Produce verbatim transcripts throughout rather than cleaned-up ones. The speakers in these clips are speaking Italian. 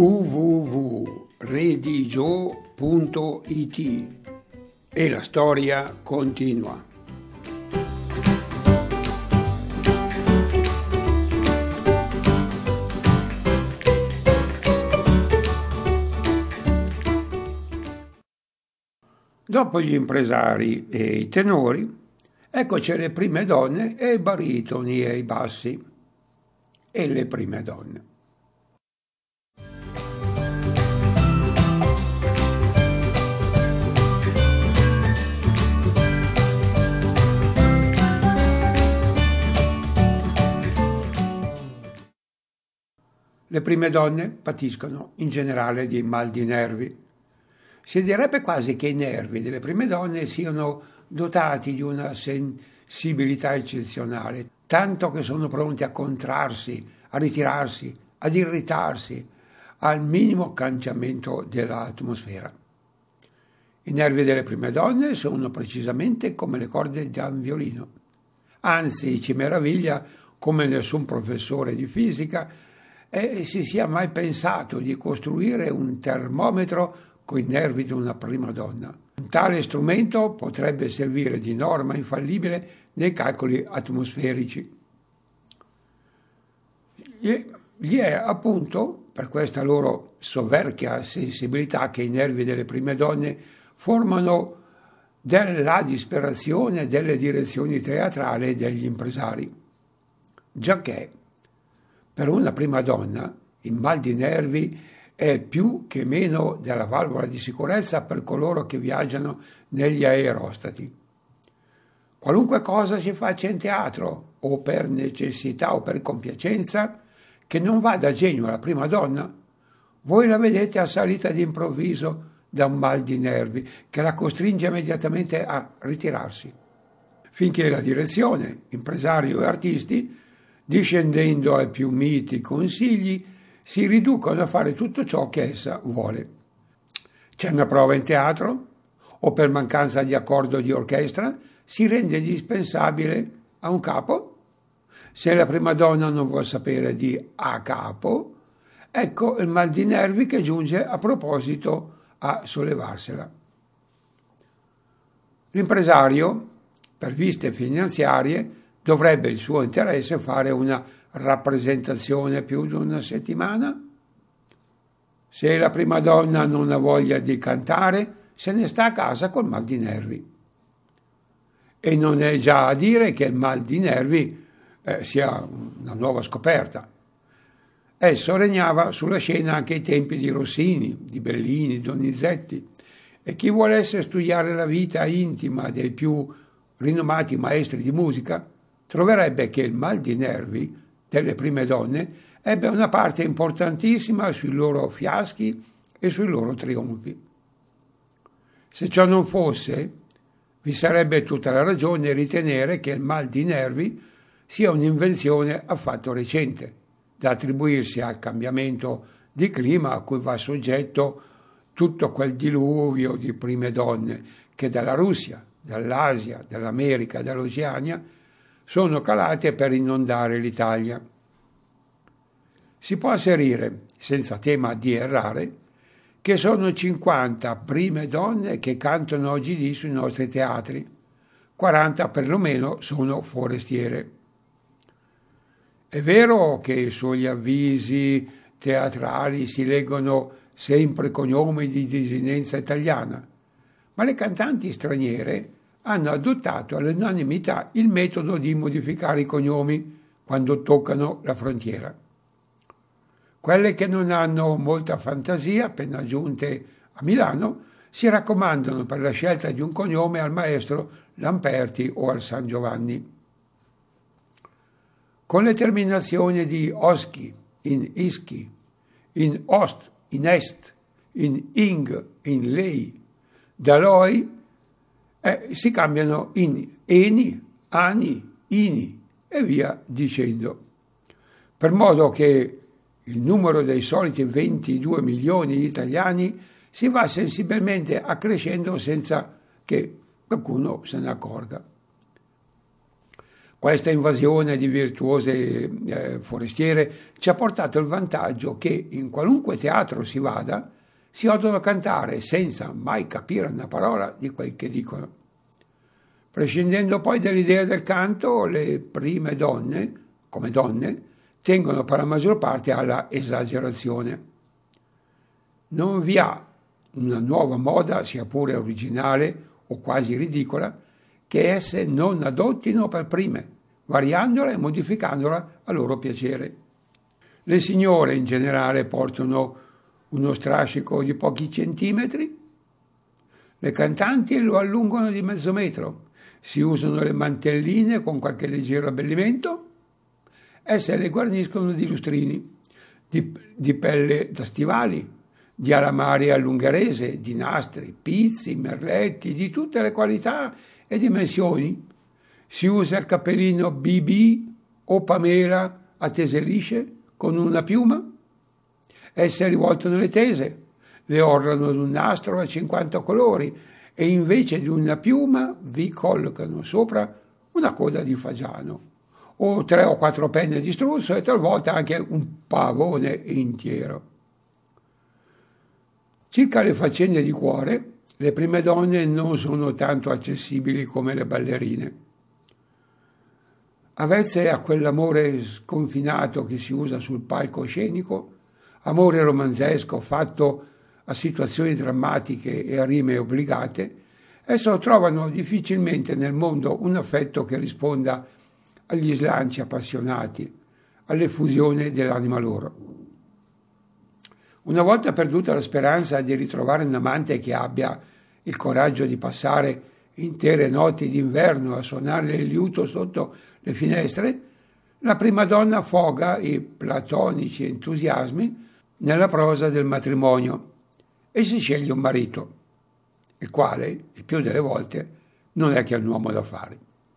w w w punto redigio punto i t e la storia continua. Dopo gli impresari e i tenori, eccoci le prime donne e i baritoni e i bassi. E le prime donne. Le prime donne patiscono in generale di mal di nervi. Si direbbe quasi che i nervi delle prime donne siano dotati di una sensibilità eccezionale, tanto che sono pronti a contrarsi, a ritirarsi, ad irritarsi al minimo cambiamento dell'atmosfera. I nervi delle prime donne sono precisamente come le corde di un violino. Anzi, ci meraviglia come nessun professore di fisica e si sia mai pensato di costruire un termometro coi nervi di una prima donna. Un tale strumento potrebbe servire di norma infallibile nei calcoli atmosferici. Gli è appunto per questa loro soverchia sensibilità che i nervi delle prime donne formano della disperazione delle direzioni teatrali degli impresari. Giacché per una prima donna il mal di nervi è più che meno della valvola di sicurezza per coloro che viaggiano negli aerostati. Qualunque cosa si faccia in teatro, o per necessità o per compiacenza, che non vada a genio alla prima donna, voi la vedete assalita d'improvviso da un mal di nervi che la costringe immediatamente a ritirarsi. Finché la direzione, impresario e artisti, discendendo ai più miti consigli, si riducono a fare tutto ciò che essa vuole. C'è una prova in teatro, o per mancanza di accordo di orchestra, si rende indispensabile a un capo. Se la prima donna non vuol sapere di a capo, ecco il mal di nervi che giunge a proposito a sollevarsela. L'impresario, per viste finanziarie, dovrebbe il suo interesse fare una rappresentazione più di una settimana? Se la prima donna non ha voglia di cantare, se ne sta a casa col mal di nervi. E non è già a dire che il mal di nervi eh, sia una nuova scoperta. Esso regnava sulla scena anche ai tempi di Rossini, di Bellini, Donizetti, e chi volesse studiare la vita intima dei più rinomati maestri di musica troverebbe che il mal di nervi delle prime donne ebbe una parte importantissima sui loro fiaschi e sui loro trionfi. Se ciò non fosse, vi sarebbe tutta la ragione a ritenere che il mal di nervi sia un'invenzione affatto recente, da attribuirsi al cambiamento di clima a cui va soggetto tutto quel diluvio di prime donne che dalla Russia, dall'Asia, dall'America, dall'Oceania sono calate per inondare l'Italia. Si può asserire, senza tema di errare, che sono cinquanta prime donne che cantano oggi lì sui nostri teatri, quaranta perlomeno sono forestiere. È vero che sugli avvisi teatrali si leggono sempre cognomi di desinenza italiana, ma le cantanti straniere hanno adottato all'unanimità il metodo di modificare i cognomi quando toccano la frontiera. Quelle che non hanno molta fantasia, appena giunte a Milano, si raccomandano per la scelta di un cognome al maestro Lamperti o al San Giovanni. Con le terminazioni di Oschi in Ischi, in Ost, in Est, in Ing, in Lei, da Loi, eh, si cambiano in Eni, Ani, Ini e via dicendo. Per modo che il numero dei soliti ventidue milioni di italiani si va sensibilmente accrescendo senza che qualcuno se ne accorga. Questa invasione di virtuose eh, forestiere ci ha portato il vantaggio che in qualunque teatro si vada si odono cantare senza mai capire una parola di quel che dicono. Prescindendo poi dall'idea del canto, le prime donne, come donne, tengono per la maggior parte alla esagerazione. Non vi ha una nuova moda, sia pure originale o quasi ridicola, che esse non adottino per prime, variandola e modificandola a loro piacere. Le signore in generale portano uno strascico di pochi centimetri, le cantanti lo allungano di mezzo metro, si usano le mantelline con qualche leggero abbellimento, esse le guarniscono di lustrini, di, di pelle da stivali, di alamari all'ungherese, di nastri, pizzi, merletti, di tutte le qualità e dimensioni. Si usa il cappellino B B o Pamela a tese lisce con una piuma. Esse rivoltano le tese, le orlano ad un nastro a cinquanta colori e invece di una piuma vi collocano sopra una coda di fagiano, o tre o quattro penne di struzzo e talvolta anche un pavone intero. Circa le faccende di cuore, le prime donne non sono tanto accessibili come le ballerine. Avvezze a quell'amore sconfinato che si usa sul palcoscenico, amore romanzesco fatto a situazioni drammatiche e a rime obbligate, esse trovano difficilmente nel mondo un affetto che risponda agli slanci appassionati, all'effusione dell'anima loro. Una volta perduta la speranza di ritrovare un amante che abbia il coraggio di passare intere notti d'inverno a suonare il liuto sotto le finestre, la prima donna affoga i platonici entusiasmi nella prosa del matrimonio e si sceglie un marito, il quale, il più delle volte, non è che un uomo d'affari.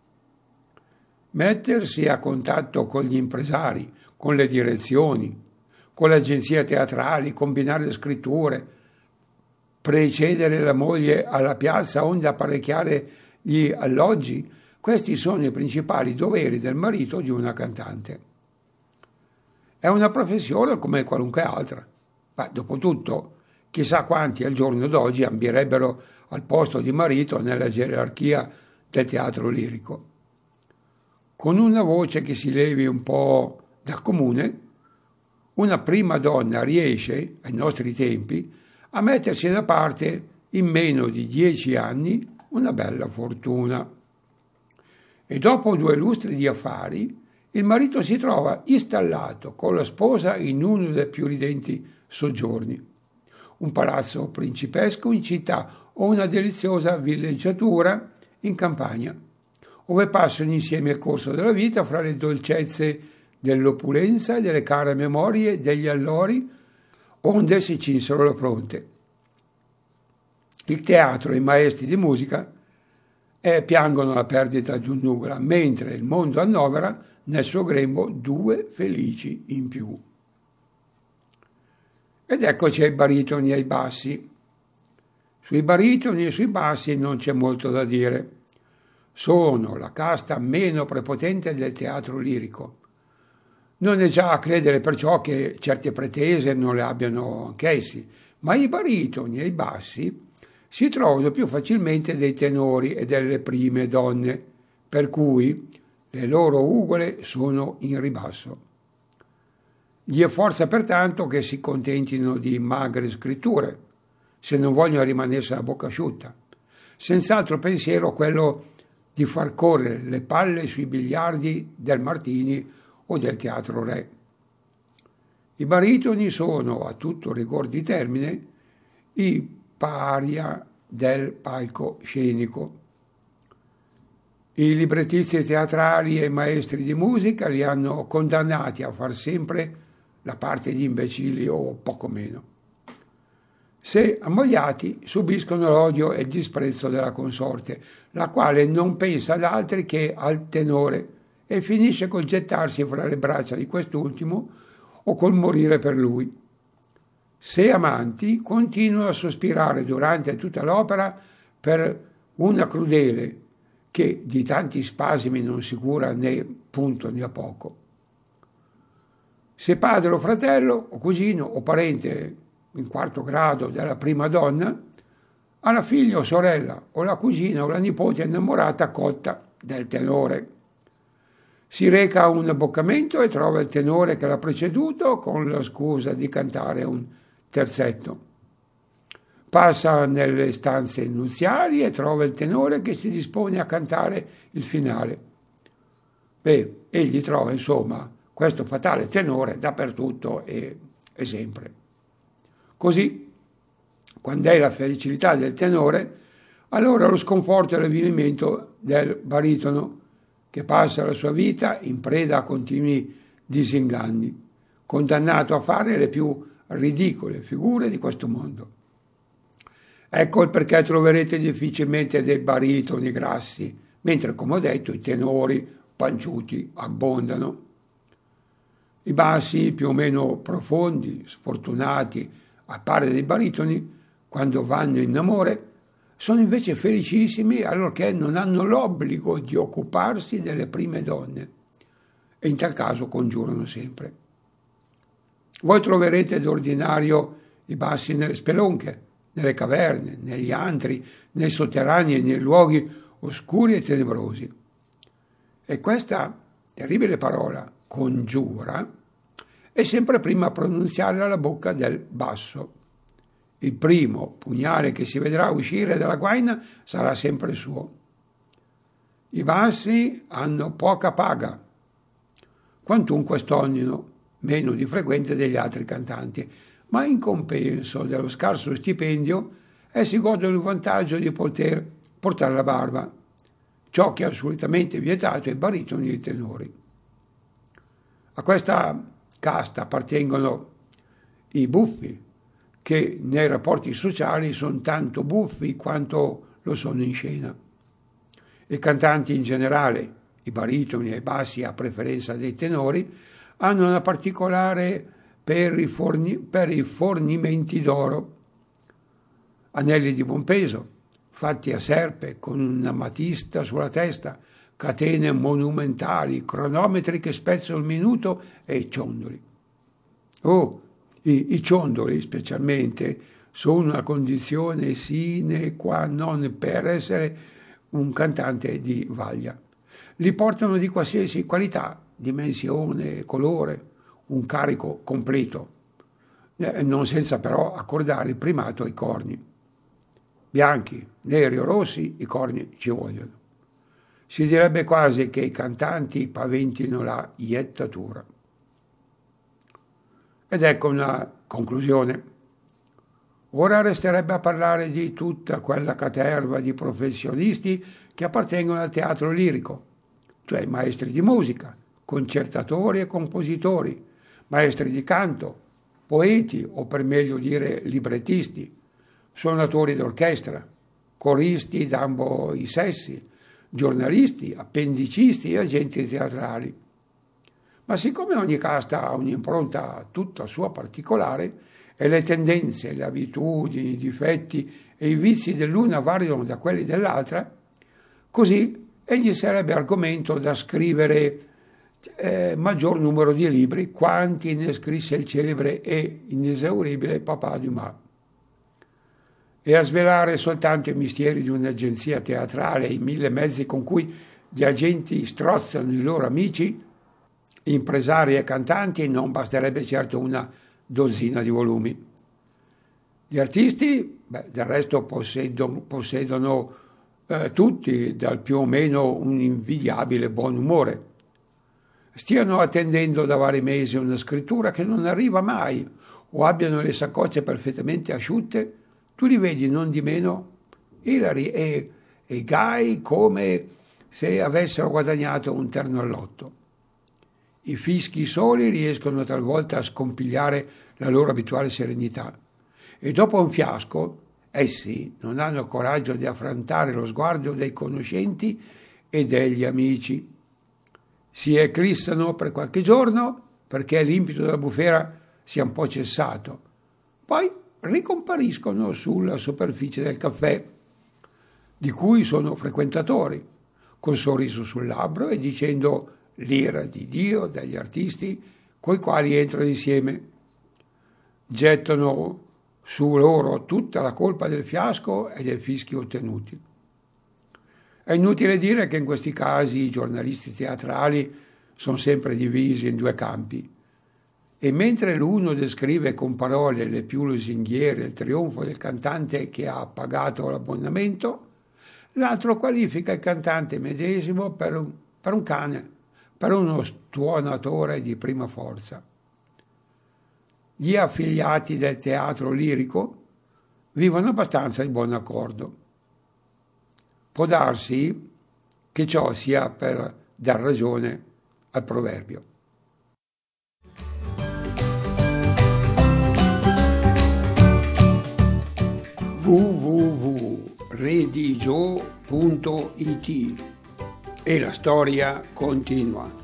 Mettersi a contatto con gli impresari, con le direzioni, con le agenzie teatrali, combinare le scritture, precedere la moglie alla piazza onde apparecchiare gli alloggi, questi sono i principali doveri del marito di una cantante. È una professione come qualunque altra, ma dopotutto chissà quanti al giorno d'oggi ambierebbero al posto di marito nella gerarchia del teatro lirico. Con una voce che si levi un po' dal comune, una prima donna riesce, ai nostri tempi, a mettersi da parte in meno di dieci anni una bella fortuna. E dopo due lustri di affari, il marito si trova installato con la sposa in uno dei più ridenti soggiorni, un palazzo principesco in città o una deliziosa villeggiatura in campagna, dove passano insieme il corso della vita fra le dolcezze dell'opulenza e delle care memorie degli allori onde si cinsero le fronte. Il teatro e i maestri di musica eh, piangono la perdita di un'ugola, mentre il mondo annovera nel suo grembo due felici in più. Ed eccoci ai baritoni e ai bassi. Sui baritoni e sui bassi non c'è molto da dire. Sono la casta meno prepotente del teatro lirico. Non è già a credere perciò che certe pretese non le abbiano anch'essi, ma i baritoni e i bassi si trovano più facilmente dei tenori e delle prime donne, per cui le loro ugole sono in ribasso. Gli è forza pertanto che si contentino di magre scritture, se non vogliono rimanersi a bocca asciutta, senz'altro pensiero quello di far correre le palle sui biliardi del Martini o del Teatro Re. I baritoni sono, a tutto rigor di termine, i paria del palcoscenico. I librettisti teatrali e i maestri di musica li hanno condannati a far sempre la parte di imbecilli o poco meno. Se ammogliati subiscono l'odio e il disprezzo della consorte, la quale non pensa ad altri che al tenore e finisce col gettarsi fra le braccia di quest'ultimo o col morire per lui. Se amanti, continuano a sospirare durante tutta l'opera per una crudele che di tanti spasimi non si cura né punto né a poco. Se padre o fratello o cugino o parente in quarto grado della prima donna ha la figlia o sorella o la cugina o la nipote innamorata cotta del tenore. Si reca a un abboccamento e trova il tenore che l'ha preceduto con la scusa di cantare un terzetto. Passa nelle stanze nuziali e trova il tenore che si dispone a cantare il finale. Beh, egli trova insomma questo fatale tenore dappertutto e, e sempre. Così, quando è la felicità del tenore, allora lo sconforto e l'avvilimento del baritono, che passa la sua vita in preda a continui disinganni, condannato a fare le più ridicole figure di questo mondo. Ecco il perché troverete difficilmente dei baritoni grassi, mentre, come ho detto, i tenori panciuti abbondano. I bassi, più o meno profondi, sfortunati, a pari dei baritoni, quando vanno in amore, sono invece felicissimi allorché non hanno l'obbligo di occuparsi delle prime donne e in tal caso congiurano sempre. Voi troverete d'ordinario i bassi nelle spelonche, nelle caverne, negli antri, nei sotterranei e nei luoghi oscuri e tenebrosi. E questa terribile parola, congiura, è sempre prima a pronunziare alla bocca del basso. Il primo pugnale che si vedrà uscire dalla guaina sarà sempre suo. I bassi hanno poca paga, quantunque stonino meno di frequente degli altri cantanti, ma in compenso dello scarso stipendio essi godono il vantaggio di poter portare la barba, ciò che è assolutamente vietato ai baritoni e ai tenori. A questa casta appartengono i buffi, che nei rapporti sociali sono tanto buffi quanto lo sono in scena. I cantanti in generale, i baritoni e i bassi a preferenza dei tenori, hanno una particolare per i, forni, per i fornimenti d'oro, anelli di buon peso, fatti a serpe con un'amatista sulla testa, catene monumentali, cronometri che spezzano il minuto e ciondoli. Oh, i, i ciondoli specialmente sono una condizione sine qua non per essere un cantante di vaglia. Li portano di qualsiasi qualità, dimensione, colore, un carico completo, eh, non senza però accordare il primato ai corni. Bianchi, neri o rossi, i corni ci vogliono. Si direbbe quasi che i cantanti paventino la iettatura. Ed ecco una conclusione. Ora resterebbe a parlare di tutta quella caterva di professionisti che appartengono al teatro lirico, cioè maestri di musica, concertatori e compositori, maestri di canto, poeti o per meglio dire librettisti, suonatori d'orchestra, coristi d'ambo i sessi, giornalisti, appendicisti e agenti teatrali. Ma siccome ogni casta ha un'impronta tutta sua particolare e le tendenze, le abitudini, i difetti e i vizi dell'una variano da quelli dell'altra, così egli sarebbe argomento da scrivere eh, maggior numero di libri quanti ne scrisse il celebre e inesauribile Papà Dumas. E a svelare soltanto i misteri di un'agenzia teatrale e i mille mezzi con cui gli agenti strozzano i loro amici, impresari e cantanti, non basterebbe certo una dozzina di volumi. Gli artisti, beh, del resto possedono, possedono eh, tutti dal più o meno un invidiabile buon umore. Stiano attendendo da vari mesi una scrittura che non arriva mai o abbiano le saccocce perfettamente asciutte, tu li vedi non di meno ilari e, e gai come se avessero guadagnato un terno al lotto. I fischi soli riescono talvolta a scompigliare la loro abituale serenità e dopo un fiasco essi non hanno il coraggio di affrontare lo sguardo dei conoscenti e degli amici. Si eclissano per qualche giorno perché l'impeto della bufera sia un po' cessato, poi ricompariscono sulla superficie del caffè, di cui sono frequentatori, col sorriso sul labbro e dicendo l'ira di Dio dagli artisti coi quali entrano insieme. Gettano su loro tutta la colpa del fiasco e dei fischi ottenuti. È inutile dire che in questi casi i giornalisti teatrali sono sempre divisi in due campi e mentre l'uno descrive con parole le più lusinghiere il trionfo del cantante che ha pagato l'abbonamento, l'altro qualifica il cantante medesimo per un, per un cane, per uno stuonatore di prima forza. Gli affiliati del teatro lirico vivono abbastanza di buon accordo. Può darsi che ciò sia per dar ragione al proverbio. w w w punto redigio punto it e la storia continua.